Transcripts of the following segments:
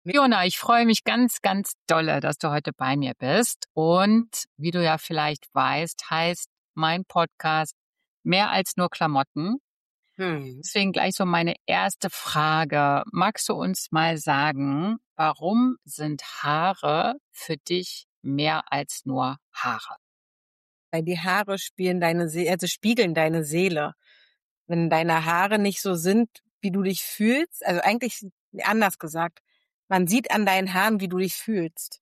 Fiona, ich freue mich ganz, ganz dolle, dass du heute bei mir bist. Und wie du ja vielleicht weißt, heißt mein Podcast mehr als nur Klamotten. Hm. Deswegen gleich so meine erste Frage. Magst du uns mal sagen, warum sind Haare für dich mehr als nur Haare? Weil die Haare spiegeln deine Seele. Wenn deine Haare nicht so sind, wie du dich fühlst, also eigentlich anders gesagt, man sieht an deinen Haaren, wie du dich fühlst.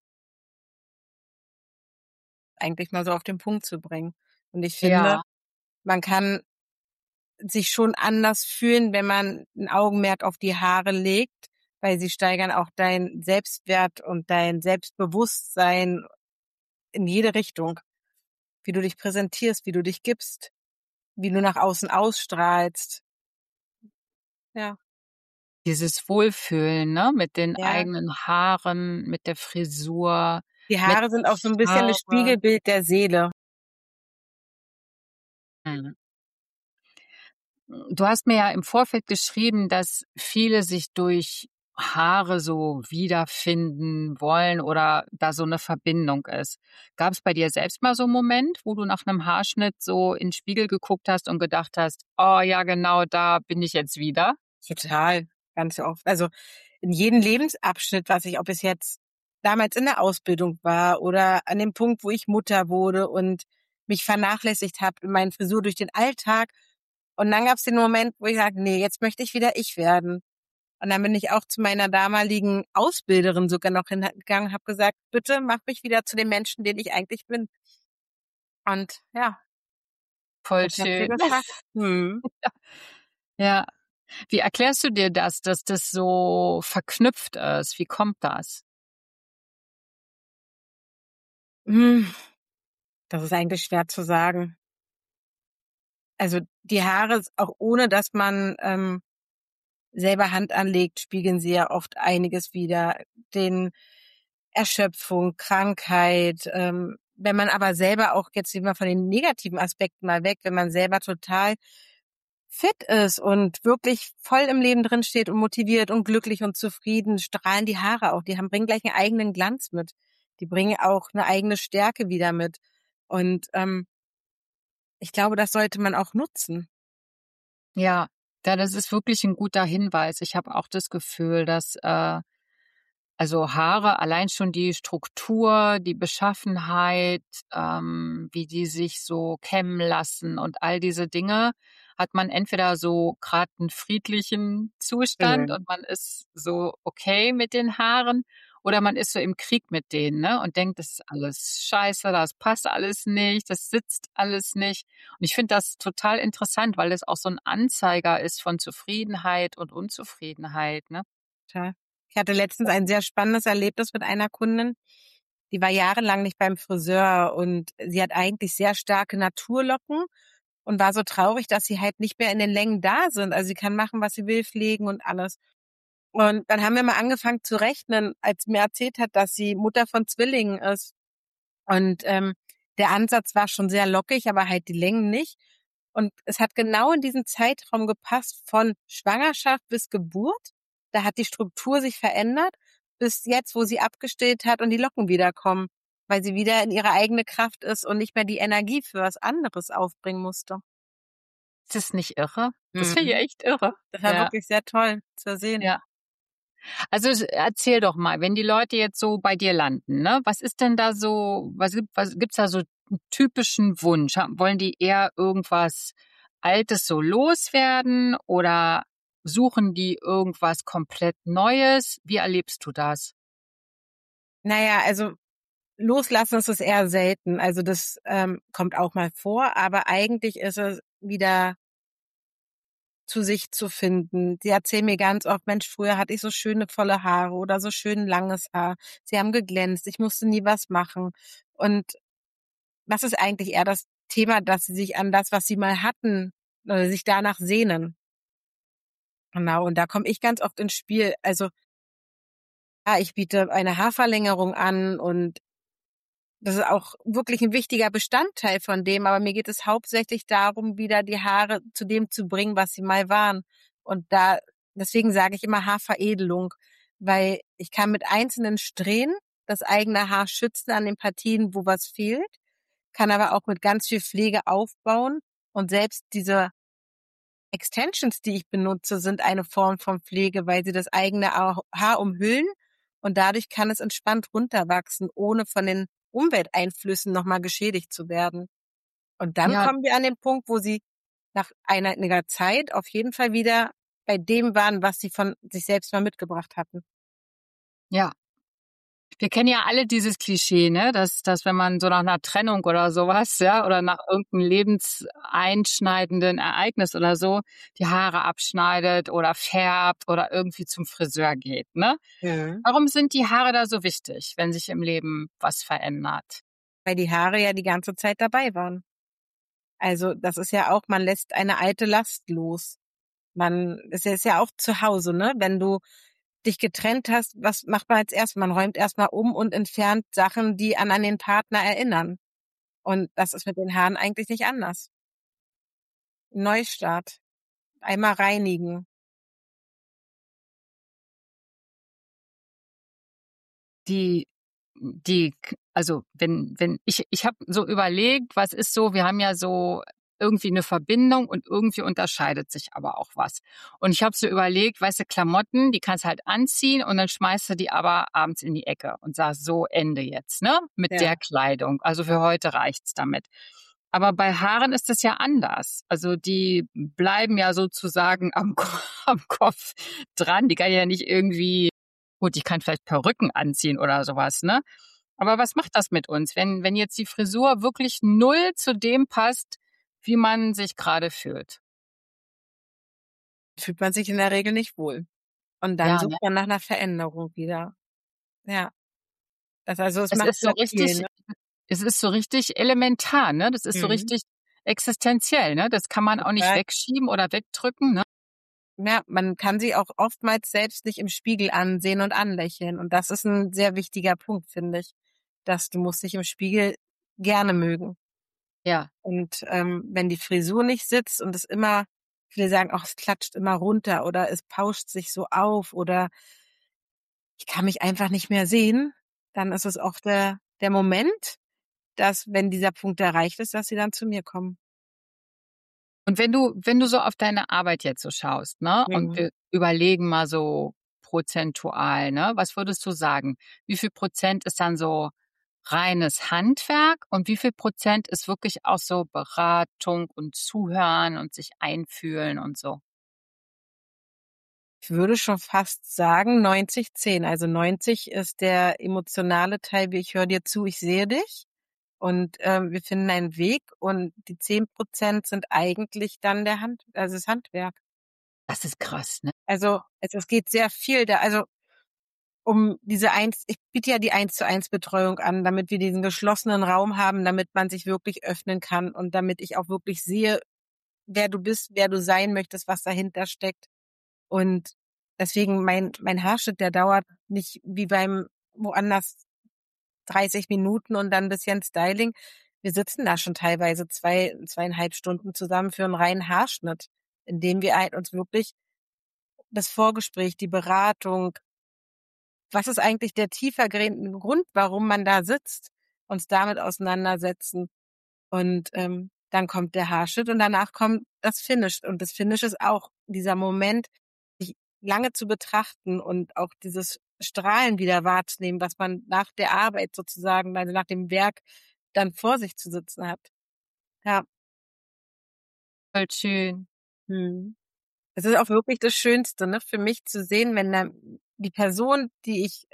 Eigentlich mal so auf den Punkt zu bringen. Und ich finde, Ja, man kann sich schon anders fühlen, wenn man ein Augenmerk auf die Haare legt, weil sie steigern auch deinen Selbstwert und dein Selbstbewusstsein in jede Richtung. Wie du dich präsentierst, wie du dich gibst, wie du nach außen ausstrahlst. Ja, dieses Wohlfühlen, ne, mit den ja. eigenen Haaren, mit der Frisur, Die mit Haare der sind auch so ein bisschen das Farbe. Spiegelbild der Seele. Mhm. Du hast mir ja im Vorfeld geschrieben, dass viele sich durch Haare so wiederfinden wollen oder da so eine Verbindung ist. Gab es bei dir selbst mal so einen Moment, wo du nach einem Haarschnitt so in 'n Spiegel geguckt hast und gedacht hast: „Oh ja, genau da bin ich jetzt wieder?“ Total, ganz oft. Also, in jedem Lebensabschnitt, ob es jetzt damals in der Ausbildung war oder an dem Punkt, wo ich Mutter wurde und mich vernachlässigt habe in meinen Frisur durch den Alltag. Und dann gab es den Moment, wo ich sage: „Nee, jetzt möchte ich wieder ich werden.“ Und dann bin ich auch zu meiner damaligen Ausbilderin sogar noch hingegangen, habe gesagt: „Bitte mach mich wieder zu dem Menschen, den ich eigentlich bin.“ Und ja, Voll das hat sie schön. geschafft. Mhm. Ja. Wie erklärst du dir das, dass das so verknüpft ist? Wie kommt das? Hm, das ist eigentlich schwer zu sagen. Also, die Haare, auch ohne dass man, selber Hand anlegt, spiegeln sie ja oft einiges wider. Den Erschöpfung, Krankheit, wenn man aber selber auch jetzt immer von den negativen Aspekten mal weg, wenn man selber total fit ist und wirklich voll im Leben drin steht und motiviert und glücklich und zufrieden, strahlen die Haare auch. Bringen gleich einen eigenen Glanz mit. Die bringen auch eine eigene Stärke wieder mit. Und ich glaube, das sollte man auch nutzen. Ja, ja, das ist wirklich ein guter Hinweis. Ich habe auch das Gefühl, dass, also Haare, allein schon die Struktur, die Beschaffenheit, wie die sich so kämmen lassen und all diese Dinge, hat man entweder so gerade einen friedlichen Zustand Mhm. und man ist so okay mit den Haaren oder man ist so im Krieg mit denen, ne, und denkt: „Das ist alles scheiße, das passt alles nicht, das sitzt alles nicht.“ Und ich finde das total interessant, weil das auch so ein Anzeiger ist von Zufriedenheit und Unzufriedenheit, ne? Total. Ich hatte letztens ein sehr spannendes Erlebnis mit einer Kundin. Die war jahrelang nicht beim Friseur und sie hat eigentlich sehr starke Naturlocken und war so traurig, dass sie halt nicht mehr in den Längen da sind. Also sie kann machen, was sie will, pflegen und alles. Und dann haben wir mal angefangen zu rechnen, als sie mir erzählt hat, dass sie Mutter von Zwillingen ist. Und der Ansatz war schon sehr lockig, aber halt die Längen nicht. Und es hat genau in diesen Zeitraum gepasst von Schwangerschaft bis Geburt. Da hat die Struktur sich verändert, bis jetzt, wo sie abgestillt hat und die Locken wiederkommen, weil sie wieder in ihre eigene Kraft ist und nicht mehr die Energie für was anderes aufbringen musste. Ist das nicht irre? Das finde ich Mhm. echt irre. Das war Ja, wirklich sehr toll zu sehen. ja. Also, erzähl doch mal, wenn die Leute jetzt so bei dir landen, ne? Was ist denn da so was gibt's da so 'n typischen Wunsch? Wollen die eher irgendwas Altes so loswerden oder suchen die irgendwas komplett Neues? Wie erlebst du das? Naja, also loslassen ist es eher selten. Also das kommt auch mal vor, aber eigentlich ist es wieder zu sich zu finden. Sie erzählen mir ganz oft: „Mensch, früher hatte ich so schöne volle Haare oder so schön langes Haar. Sie haben geglänzt. Ich musste nie was machen.“ Und das ist eigentlich eher das Thema, dass sie sich an das, was sie mal hatten, sich danach sehnen. Genau, und da komme ich ganz oft ins Spiel. Also, ja, ich biete eine Haarverlängerung an und das ist auch wirklich ein wichtiger Bestandteil von dem, aber mir geht es hauptsächlich darum, wieder die Haare zu dem zu bringen, was sie mal waren. Und deswegen sage ich immer Haarveredelung, weil ich kann mit einzelnen Strähnen das eigene Haar schützen an den Partien, wo was fehlt, kann aber auch mit ganz viel Pflege aufbauen und selbst diese Extensions, die ich benutze, sind eine Form von Pflege, weil sie das eigene Haar umhüllen und dadurch kann es entspannt runterwachsen, ohne von den Umwelteinflüssen nochmal geschädigt zu werden. Und dann Ja, kommen wir an den Punkt, wo sie nach einiger Zeit auf jeden Fall wieder bei dem waren, was sie von sich selbst mal mitgebracht hatten. ja. Wir kennen ja alle dieses Klischee, ne, dass wenn man so nach einer Trennung oder sowas, ja, oder nach irgendeinem lebenseinschneidenden Ereignis oder so, die Haare abschneidet oder färbt oder irgendwie zum Friseur geht, ne? Mhm. Warum sind die Haare da so wichtig, wenn sich im Leben was verändert? Weil die Haare ja die ganze Zeit dabei waren. Also das ist ja auch, man lässt eine alte Last los. Man ist ja auch zu Hause, ne? Wenn du dich getrennt hast, was macht man als erstes? Man räumt erstmal um und entfernt Sachen, die an den Partner erinnern. Und das ist mit den Haaren eigentlich nicht anders. Neustart. Einmal reinigen. Die also wenn ich habe so überlegt, was ist so, wir haben ja so irgendwie eine Verbindung und irgendwie unterscheidet sich aber auch was. Und ich habe so überlegt, weißt du, Klamotten, die kannst du halt anziehen und dann schmeißt du die aber abends in die Ecke und sagst: „So, Ende jetzt, ne, mit Ja. der Kleidung. Also, für heute reicht's damit.“ Aber bei Haaren ist das ja anders. Also, die bleiben ja sozusagen am Ko am Kopf dran. Die kann ich ja nicht irgendwie. Gut, ich kann vielleicht Perücken anziehen oder sowas, ne? Aber was macht das mit uns, wenn jetzt die Frisur wirklich null zu dem passt, wie man sich gerade fühlt? Fühlt man sich in der Regel nicht wohl. Und dann Ja, ne? sucht man nach einer Veränderung wieder. Ja. Es Es macht ist so sehr viel, richtig ne? es ist so richtig elementar, ne? Das ist so Mhm. richtig existenziell, ne? Das kann man auch nicht Total. wegschieben oder wegdrücken, ne? Ja, man kann sie auch oftmals selbst nicht im Spiegel ansehen und anlächeln. Und das ist ein sehr wichtiger Punkt, finde ich, dass du musst dich im Spiegel gerne mögen. Ja. Und, wenn die Frisur nicht sitzt und es immer viele sagen: „Ach, es klatscht immer runter“ oder „es pauscht sich so auf“ oder „ich kann mich einfach nicht mehr sehen“, dann ist es auch der Moment, dass, wenn dieser Punkt erreicht ist, dass sie dann zu mir kommen. Und wenn du so auf deine Arbeit jetzt so schaust, ne, und Mhm. wir überlegen mal so prozentual, ne, was würdest du sagen? Wie viel Prozent ist dann so reines Handwerk und wie viel Prozent ist wirklich auch so Beratung und Zuhören und sich einfühlen und so? Ich würde schon fast sagen 90/10. Also 90 ist der emotionale Teil, wie ich höre dir zu, ich sehe dich und, wir finden einen Weg und die 10% sind eigentlich dann das Handwerk. Das ist krass, ne? Also, es geht sehr viel da um diese ich biete ja die Eins-zu-eins-Betreuung an, damit wir diesen geschlossenen Raum haben, damit man sich wirklich öffnen kann und damit ich auch wirklich sehe, wer du bist, wer du sein möchtest, was dahinter steckt. Und deswegen mein Haarschnitt, der dauert nicht wie beim woanders 30 Minuten und dann 'n bisschen Styling. Wir sitzen da schon teilweise 2,5 Stunden zusammen für 'n reinen Haarschnitt, indem wir halt uns wirklich das Vorgespräch, die Beratung, was ist eigentlich der tiefergehende Grund, warum man da sitzt, uns damit auseinandersetzen. Und, dann kommt der Haarschnitt und danach kommt das Finish. Und das Finish ist auch dieser Moment, sich lange zu betrachten und auch dieses Strahlen wieder wahrzunehmen, was man nach der Arbeit sozusagen, also nach dem Werk dann vor sich zu sitzen hat. Ja, Voll schön. mhm. Es ist auch wirklich das Schönste, ne, für mich zu sehen, wenn dann die Person, die ich,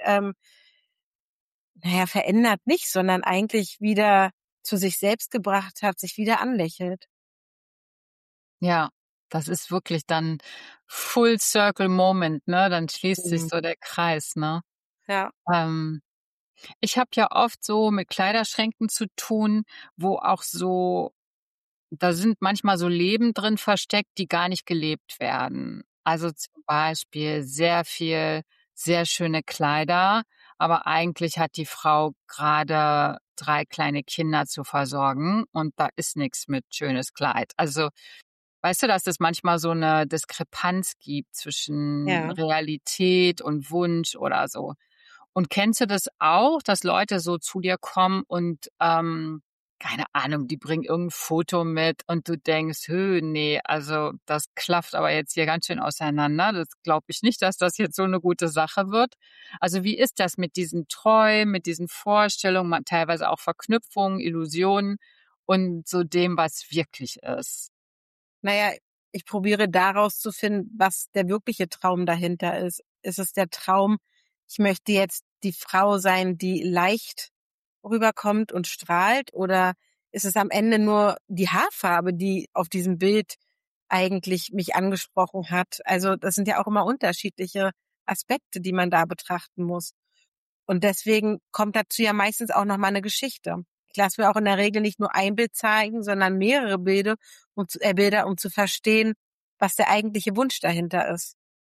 verändert nicht, sondern eigentlich wieder zu sich selbst gebracht hat, sich wieder anlächelt. Ja, das ist wirklich dann Full Circle Moment, ne? Dann schließt sich Mhm. so der Kreis, ne? Ja. Ähm, Ich habe ja oft so mit Kleiderschränken zu tun, wo auch so da sind manchmal so Leben drin versteckt, die gar nicht gelebt werden. Also, zum Beispiel sehr viel sehr schöne Kleider, aber eigentlich hat die Frau grade 3 kleine Kinder zu versorgen und da ist nix mit schönes Kleid. Also, weißt du, dass es manchmal so eine Diskrepanz gibt zwischen Ja. Realität und Wunsch oder so. Und kennst du das auch, dass Leute so zu dir kommen und, keine Ahnung, die bringen irgendein Foto mit und du denkst: ne, also das klafft aber jetzt hier ganz schön auseinander. Das glaube ich nicht, dass das jetzt so eine gute Sache wird.“ Also, wie ist das mit diesen Träumen, mit diesen Vorstellungen, teilweise auch Verknüpfungen, Illusionen und so dem, was wirklich ist? Naja, ich probiere daraus zu finden, was der wirkliche Traum dahinter ist. Ist es der Traum, ich möchte jetzt die Frau sein, die leicht rüberkommt und strahlt, oder ist es am Ende nur die Haarfarbe, die auf diesem Bild eigentlich mich angesprochen hat? Also das sind ja auch immer unterschiedliche Aspekte, die man da betrachten muss. Und deswegen kommt dazu ja meistens auch noch mal eine Geschichte. Ich lasse mir auch in der Regel nicht nur ein Bild zeigen, sondern mehrere Bilder, um zu verstehen, was der eigentliche Wunsch dahinter ist.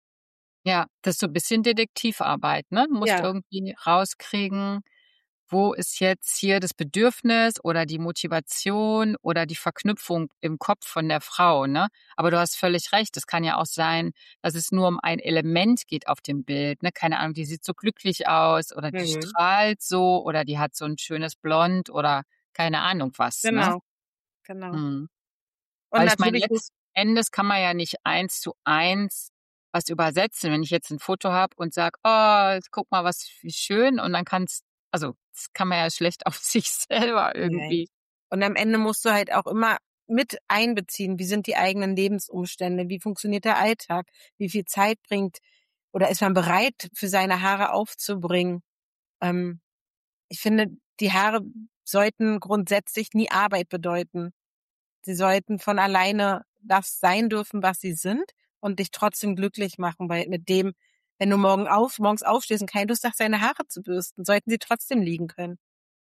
Ja, das ist so 'n bisschen Detektivarbeit, ne? Du musst Ja. irgendwie rauskriegen, wo ist jetzt hier das Bedürfnis oder die Motivation oder die Verknüpfung im Kopf von der Frau, ne? Aber du hast völlig recht, es kann ja auch sein, dass es nur um ein Element geht auf dem Bild, ne? Keine Ahnung, die sieht so glücklich aus oder die Mhm. strahlt so oder die hat so 'n schönes Blond oder keine Ahnung was, ne? Genau, genau. Mhm. Und Weil ich meine, natürlich muss letzten Endes kann man ja nicht eins zu eins was übersetzen. Wenn ich jetzt 'n Foto habe und sage: „Oh, guck mal, was wie schön“, und dann kann's also, das kann man ja schlecht auf sich selber nein. irgendwie. Und am Ende musst du halt auch immer mit einbeziehen, wie sind die eigenen Lebensumstände, wie funktioniert der Alltag, wie viel Zeit bringt oder ist man bereit, für seine Haare aufzubringen. Ähm, Ich finde, die Haare sollten grundsätzlich nie Arbeit bedeuten. Sie sollten von alleine das sein dürfen, was sie sind, und dich trotzdem glücklich machen, weil mit dem, wenn du morgens aufstehst und keine Lust hast, deine Haare zu bürsten, sollten sie trotzdem liegen können.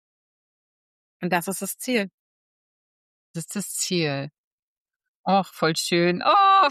Und das ist das Ziel. Das ist das Ziel. Och, voll schön. Oh,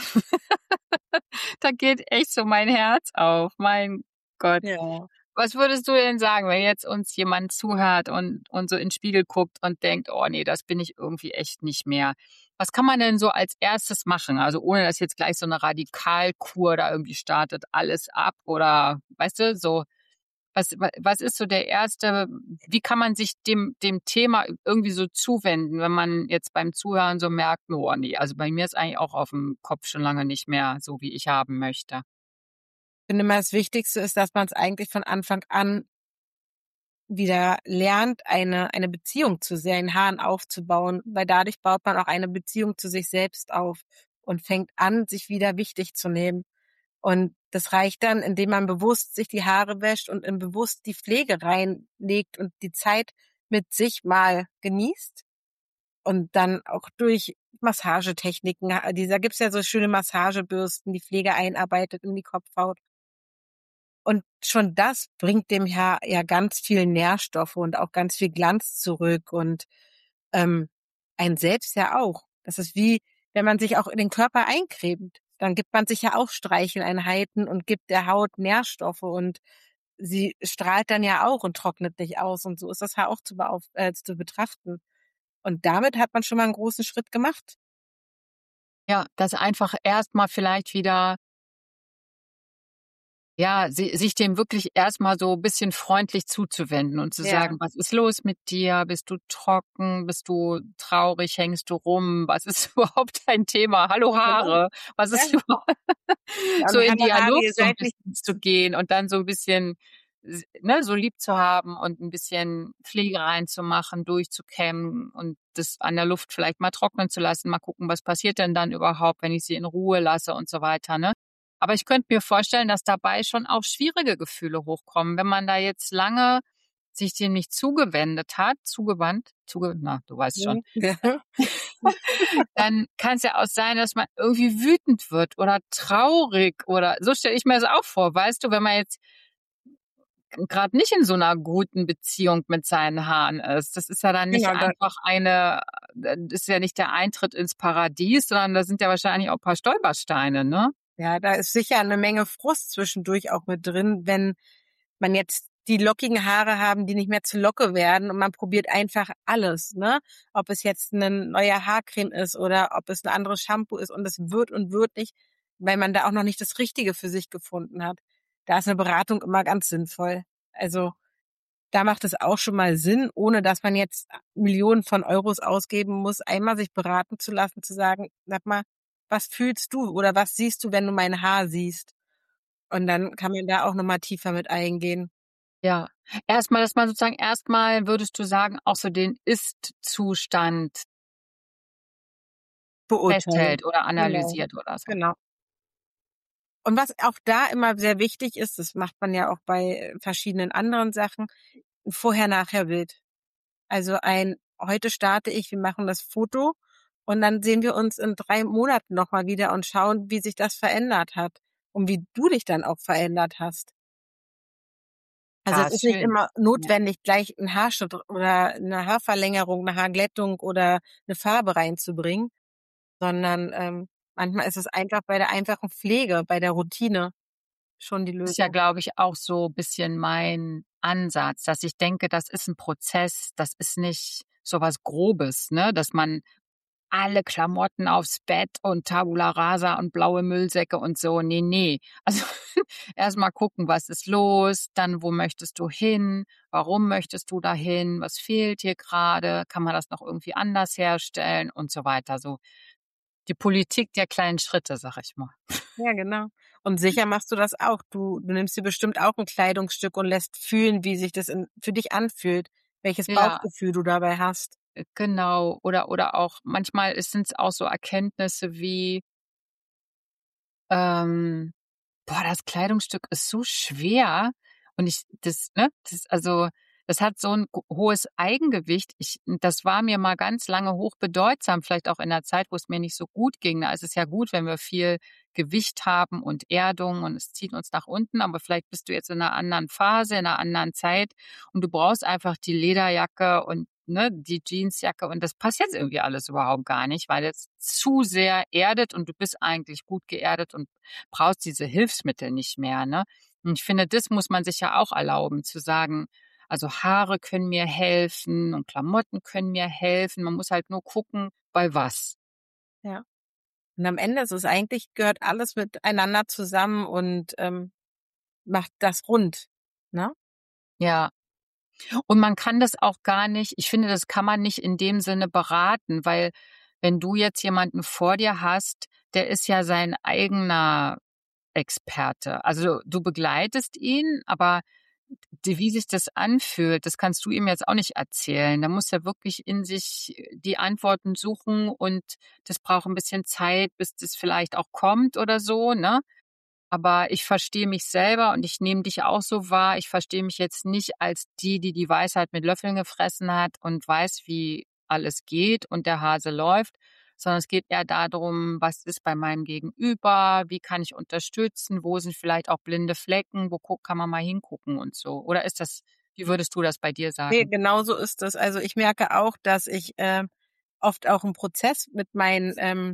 da geht echt so mein Herz auf. Mein Gott. Ja. Was würdest du denn sagen, wenn jetzt uns jemand zuhört und so in 'n Spiegel guckt und denkt: „Oh ne, das bin ich irgendwie echt nicht mehr.“ Was kann man denn so als Erstes machen? Also, ohne dass jetzt gleich so 'ne Radikalkur da irgendwie startet, alles ab oder weißt du, so was ist so der erste wie kann man sich dem Thema irgendwie so zuwenden, wenn man jetzt beim Zuhören so merkt: „Oh ne, also bei mir ist eigentlich auch auf'm Kopf schon lange nicht mehr so, wie ich haben möchte.“ Ich finde immer, das Wichtigste ist, dass man es eigentlich von Anfang an wieder lernt, eine Beziehung zu seinen Haaren aufzubauen, weil dadurch baut man auch eine Beziehung zu sich selbst auf und fängt an, sich wieder wichtig zu nehmen. Und das reicht dann, indem man bewusst sich die Haare wäscht und bewusst die Pflege reinlegt und die Zeit mit sich mal genießt und dann auch durch Massagetechniken, da gibt's ja so schöne Massagebürsten, die Pflege einarbeitet in die Kopfhaut. Und schon das bringt dem Haar ja ganz viel Nährstoffe und auch ganz viel Glanz zurück und, ähm, einen selbst ja auch. Das ist wie, wenn man sich auch in den Körper eincremt. Dann gibt man sich ja auch Streicheleinheiten und gibt der Haut Nährstoffe, und sie strahlt dann ja auch und trocknet nicht aus, und so ist das Haar auch zu betrachten. Und damit hat man schon mal 'n großen Schritt gemacht. Ja, dass einfach erst mal vielleicht wieder ja, sich dem wirklich erst mal so bisschen freundlich zuzuwenden und zu sagen: Ja. „Was ist los mit dir? Bist du trocken? Bist du traurig? Hängst du rum? Was ist überhaupt dein Thema? Hallo Genau. Haare, was ist Ja. überhaupt?“ Ja, So und in Halle, Haare, Dialog ihr so 'n seid nicht bisschen zu gehen und dann so 'n bisschen ne, so lieb zu haben und 'n bisschen Pflege reinzumachen, durchzukämmen und das an der Luft vielleicht mal trocknen zu lassen. Mal gucken, was passiert denn dann überhaupt, wenn ich sie in Ruhe lasse und so weiter, ne? Aber ich könnte mir vorstellen, dass dabei schon auch schwierige Gefühle hochkommen, wenn man da jetzt lange sich dem nicht zugewendet hat na, du weißt schon. mhm, ja. Dann kann's ja auch sein, dass man irgendwie wütend wird oder traurig oder so stelle ich mir das auch vor, weißt du, wenn man jetzt grad nicht in so 'ner guten Beziehung mit seinen Haaren ist. Das ist ja dann nicht Genau, da einfach das ist ja nicht der Eintritt ins Paradies, sondern da sind ja wahrscheinlich auch paar Stolpersteine, ne? ja, da ist sicher 'ne Menge Frust zwischendurch auch mit drin, wenn man jetzt die lockigen Haare haben, die nicht mehr zu Locke werden und man probiert einfach alles, ne? Ob es jetzt 'ne neue Haarcreme ist oder ob es 'n anderes Shampoo ist und es wird und wird nicht, weil man da auch noch nicht das Richtige für sich gefunden hat. Da ist 'ne Beratung immer ganz sinnvoll. Also, da macht es auch schon mal Sinn, ohne dass man jetzt Millionen von Euros ausgeben muss, einmal sich beraten zu lassen, zu sagen: „Sag mal, was fühlst du oder was siehst du, wenn du mein Haar siehst?“ Und dann kann man da auch noch mal tiefer mit eingehen. Ja. Dass man sozusagen würdest du sagen, auch so den Ist-Zustand Beurteilen. festhält oder Genau, analysiert oder so. genau. Und was auch da immer sehr wichtig ist, das macht man ja auch bei verschiedenen anderen Sachen, 'n Vorher-Nachher-Bild. Also ein: „Heute starte ich, wir machen das Foto und dann sehen wir uns in 3 Monaten noch mal wieder und schauen, wie sich das verändert hat und wie du dich dann auch verändert hast.“ Also, Ja, es ist ist nicht schön. immer Ja. notwendig, gleich 'n Haarschnitt oder 'ne Haarverlängerung, 'ne Haarglättung oder 'ne Farbe reinzubringen, sondern, manchmal ist es einfach bei der einfachen Pflege, bei der Routine schon die Ist ja, Lösung. glaube ich, auch so bisschen mein Ansatz, dass ich denke, das ist 'n Prozess, das ist nicht so was Grobes, ne, dass man alle Klamotten aufs Bett und Tabula rasa und blaue Müllsäcke und so. Ne, ne. Also, erst mal gucken, was ist los, dann wo möchtest du hin, warum möchtest du dahin, was fehlt dir grade, kann man das noch irgendwie anders herstellen und so weiter. So die Politik der kleinen Schritte, sage ich mal. Ja, genau. Und sicher machst du das auch. Du nimmst dir bestimmt auch 'n Kleidungsstück und lässt fühlen, wie sich das in für dich anfühlt, welches Ja, Bauchgefühl du dabei hast. genau. Oder auch manchmal sind's auch so Erkenntnisse wie, ähm boah, das Kleidungsstück ist so schwer und das hat so 'n g hohes Eigengewicht. Das war mir mal ganz lange hochbedeutsam, vielleicht auch in der Zeit, wo es mir nicht so gut ging. Da ist es ja gut, wenn wir viel Gewicht haben und Erdung und es zieht uns nach unten, aber vielleicht bist du jetzt in 'ner anderen Phase, in 'ner anderen Zeit und du brauchst einfach die Lederjacke und, ne, die Jeansjacke und das passt jetzt irgendwie alles überhaupt gar nicht, weil es zu sehr erdet und du bist eigentlich gut geerdet und brauchst diese Hilfsmittel nicht mehr, ne? Und ich finde, das muss man sich ja auch erlauben, zu sagen, also Haare können mir helfen und Klamotten können mir helfen. Man muss halt nur gucken, bei was. Ja. Und am Ende ist es eigentlich gehört alles miteinander zusammen und, macht das rund, ne? Ja. Und man kann das auch gar nicht ich finde, das kann man nicht in dem Sinne beraten, weil wenn du jetzt jemanden vor dir hast, der ist ja sein eigener Experte. Also, du begleitest ihn, aber wie sich das anfühlt, das kannst du ihm jetzt auch nicht erzählen. Da muss er wirklich in sich die Antworten suchen und das braucht ein bisschen Zeit, bis das vielleicht auch kommt oder so, ne? Aber ich verstehe mich selber und ich nehme dich auch so wahr. Ich verstehe mich jetzt nicht als die, die die Weisheit mit Löffeln gefressen hat und weiß, wie alles geht und der Hase läuft, sondern es geht eher darum, was ist bei meinem Gegenüber, wie kann ich unterstützen, wo sind vielleicht auch blinde Flecken, kann man mal hingucken und so. Oder wie würdest du das bei dir Ne, sagen? genau so ist es. Also, ich merke auch, dass ich, oft auch 'n Prozess mit meinen,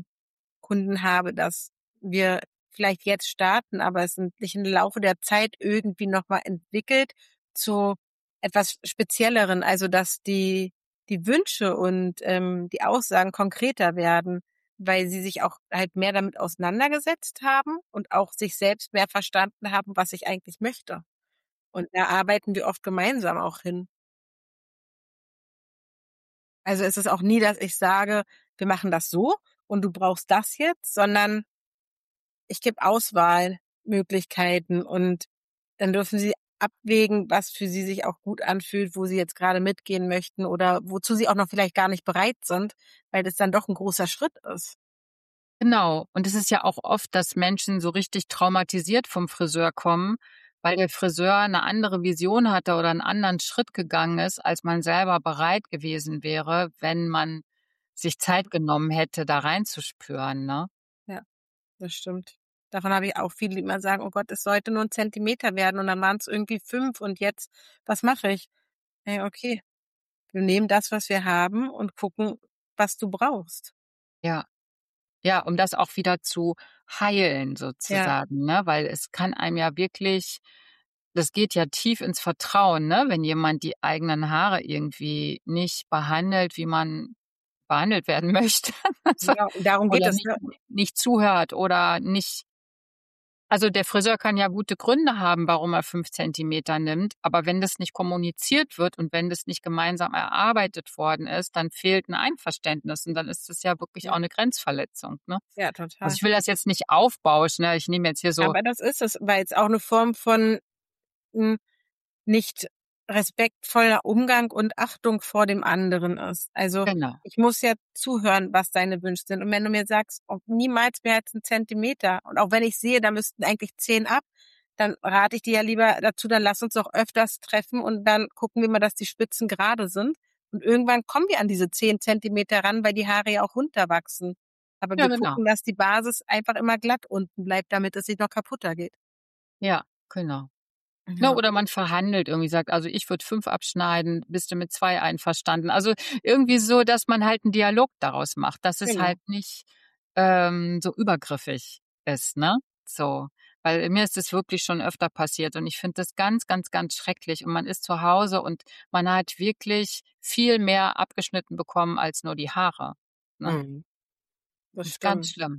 Kunden habe, dass wir vielleicht jetzt starten, aber es sich im Laufe der Zeit irgendwie noch mal entwickelt zu etwas Spezielleren. Also, dass die Wünsche und, die Aussagen konkreter werden, weil sie sich auch halt mehr damit auseinandergesetzt haben und auch sich selbst mehr verstanden haben, was ich eigentlich möchte. Und da arbeiten wir oft gemeinsam auch hin. Also, es ist auch nie, dass ich sage: „Wir machen das so und du brauchst das jetzt“, sondern ich gebe Auswahlmöglichkeiten und dann dürfen sie abwägen, was für sie sich auch gut anfühlt, wo sie jetzt grade mitgehen möchten oder wozu sie auch noch vielleicht gar nicht bereit sind, weil das dann doch 'n großer Schritt ist. Genau. Und es ist ja auch oft, dass Menschen so richtig traumatisiert vom Friseur kommen, weil der Friseur eine andere Vision hatte oder einen anderen Schritt gegangen ist, als man selber bereit gewesen wäre, wenn man sich Zeit genommen hätte, da reinzuspüren, ne? Ja, das stimmt. Davon habe ich auch viele, die immer sagen: „Oh Gott, es sollte nur 'n Zentimeter werden“ und dann waren's irgendwie 5 und jetzt was mache ich? Ja, okay. Wir nehmen das, was wir haben und gucken, was du brauchst. Ja. Ja, um das auch wieder zu heilen Ja, sozusagen, ne? Weil es kann einem ja wirklich das geht ja tief ins Vertrauen, ne, wenn jemand die eigenen Haare irgendwie nicht behandelt, wie man behandelt werden möchte. Also, Ja, und darum geht oder es, ne? nicht zuhört oder nicht. Also, der Friseur kann ja gute Gründe haben, warum er 5 Zentimeter nimmt, aber wenn das nicht kommuniziert wird und wenn das nicht gemeinsam erarbeitet worden ist, dann fehlt 'n Einverständnis und dann ist das ja wirklich auch Ja, 'ne Grenzverletzung, ne? ja, Also, total. ich will das jetzt nicht aufbauschen, ne? Ich nehme jetzt hier so. Aber das ist es, weil's auch 'ne Form von, hm, nicht respektvoller Umgang und Achtung vor dem anderen ist. Also, Genau. ich muss ja zuhören, was deine Wünsche sind. Und wenn du mir sagst: „Oh, niemals mehr als 'n Zentimeter“ und auch wenn ich sehe, da müssten eigentlich 10 ab, dann rate ich dir ja lieber dazu, dann lass uns doch öfters treffen und dann gucken wir mal, dass die Spitzen gerade sind. Und irgendwann kommen wir an diese 10 Zentimeter ran, weil die Haare ja auch runterwachsen. Aber Ja, wir genau. gucken, dass die Basis einfach immer glatt unten bleibt, damit es nicht noch kaputter geht. Ja, genau. Ne, Ja, oder man verhandelt irgendwie, sagt: „Also, ich würde 5 abschneiden, bist du mit 2 einverstanden?“ Also, irgendwie so, dass man halt 'n Dialog daraus macht, dass es genau. halt nicht, so übergriffig ist, ne? So. Weil mir ist es wirklich schon öfter passiert und ich finde das ganz, ganz, ganz schrecklich und man ist zu Hause und man hat wirklich viel mehr abgeschnitten bekommen als nur die Haare, ne? Mhm. Das Das ist ganz stimmt. schlimm.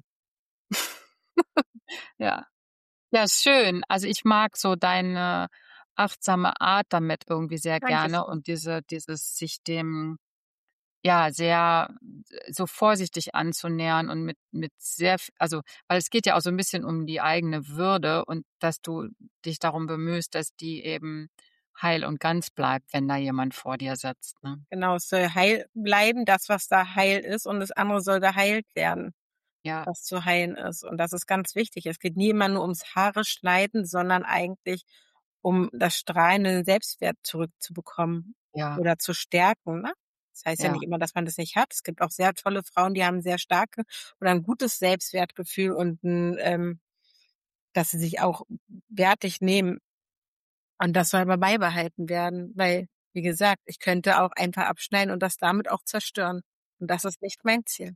Ja. Ja, schön. Also, ich mag so deine achtsame Art damit irgendwie sehr gerne Dankeschön. und dieses sich dem, ja, sehr so vorsichtig anzunähern und mit sehr also, weil es geht ja auch so ein bisschen um die eigene Würde und dass du dich darum bemühst, dass die eben heil und ganz bleibt, wenn da jemand vor dir sitzt, ne? Genau, es soll heil bleiben, das, was da heil ist, und das andere soll geheilt werden, Ja, was zu heilen ist. Und das ist ganz wichtig. Es geht nie immer nur ums Haare schneiden, sondern eigentlich um das strahlende Selbstwert zurückzubekommen ja, oder zu stärken, ne? Das heißt ja ja, nicht immer, dass man das nicht hat. Es gibt auch sehr tolle Frauen, die haben sehr starke oder ein gutes Selbstwertgefühl und 'n, dass sie sich auch wertig nehmen. Und das soll aber beibehalten werden, weil, wie gesagt, ich könnte auch einfach abschneiden und das damit auch zerstören. Und das ist nicht mein Ziel.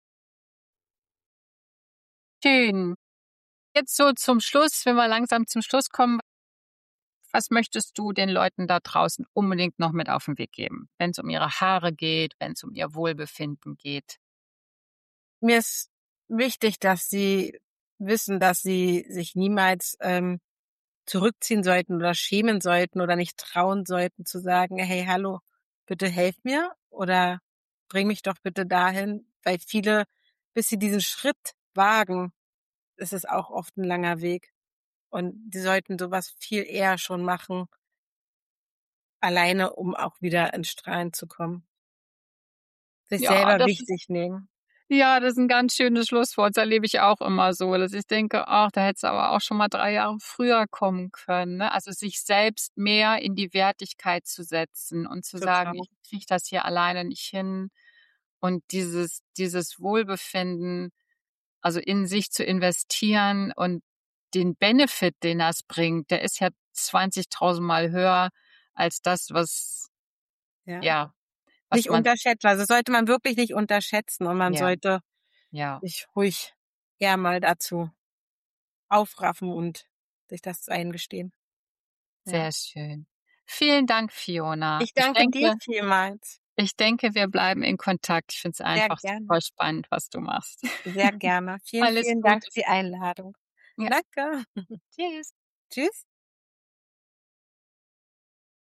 schön. Jetzt so zum Schluss, wenn wir langsam zum Schluss kommen. Was möchtest du den Leuten da draußen unbedingt noch mit auf 'n Weg geben, wenn's um ihre Haare geht, wenn's um ihr Wohlbefinden geht? Mir ist wichtig, dass sie wissen, dass sie sich niemals, zurückziehen sollten oder schämen sollten oder nicht trauen sollten zu sagen: „Hey, hallo, bitte helf mir oder bring mich doch bitte dahin“, weil viele, bis sie diesen Schritt wagen, ist es auch oft 'n langer Weg. Und die sollten so was viel eher schon machen, alleine, um auch wieder ins Strahlen zu kommen. Sich Ja, selber das ist wichtig nehmen. ja, das ist 'n ganz schönes Schlusswort. Das erlebe ich auch immer so, dass ich denke: „Ach, da hättest du aber auch schon mal 3 Jahre früher kommen können“, ne? Also, sich selbst mehr in die Wertigkeit zu setzen und zu sagen: Total. „Ich kriege das hier alleine nicht hin.“ Und dieses Wohlbefinden, also in sich zu investieren und den Benefit, den das bringt, der ist ja 20.000 Mal höher als das, was Ja. ja, was Nicht man unterschätzen. Also, sollte man wirklich nicht unterschätzen und man ja, sollte ja, sich ruhig eher mal dazu aufraffen und sich das eingestehen. Ja. sehr schön. Vielen Dank, Fiona. Ich danke dir vielmals. Ich denke, wir bleiben in Kontakt. Ich finde es Sehr einfach gerne, super spannend, was du machst. sehr gerne. Vielen, Alles vielen Dank Gute. für die Einladung. Ja, Danke. tschüss. Tschüss.